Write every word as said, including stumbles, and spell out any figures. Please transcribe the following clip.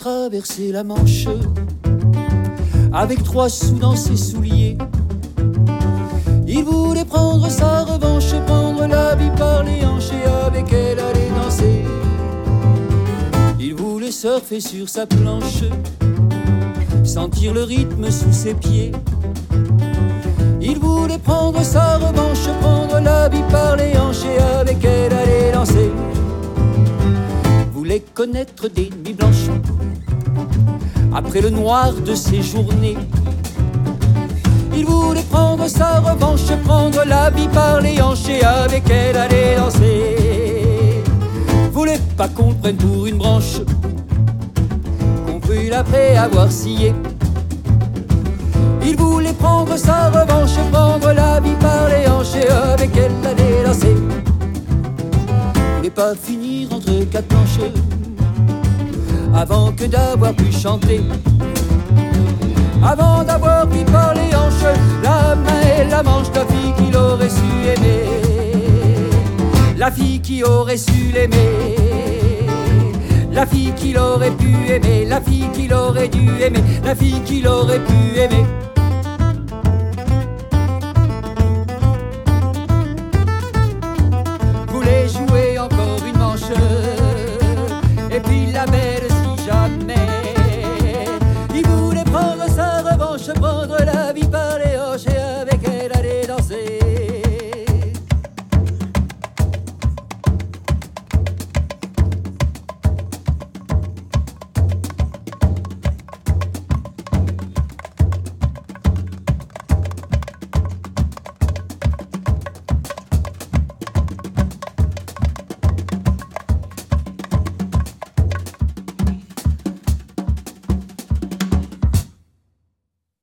traverser la Manche avec trois sous dans ses souliers. Il voulait prendre sa revanche, prendre la vie par les hanches et avec elle aller danser. Il voulait surfer sur sa planche, sentir le rythme sous ses pieds. Il voulait prendre sa revanche, prendre la vie par les hanches et avec elle aller danser. Voulait connaître des nuits blanches après le noir de ses journées. Il voulait prendre sa revanche, prendre la vie par les hanches et avec elle aller danser. Voulait pas qu'on le prenne pour une branche, qu'on brûle après avoir scié. Il voulait prendre sa revanche, prendre la vie par les hanches et avec elle aller danser. Voulait pas finir entre quatre planches avant que d'avoir pu chanter, avant d'avoir pris par les hanches la main et la manche de la fille qu'il aurait su aimer, la fille qui aurait su l'aimer, la fille qu'il aurait pu aimer, la fille qu'il aurait dû aimer, la fille qu'il aurait pu aimer. Voulait jouer encore une manche et puis la belle si jamais. Il voulait prendre sa revanche, prendre la vie par les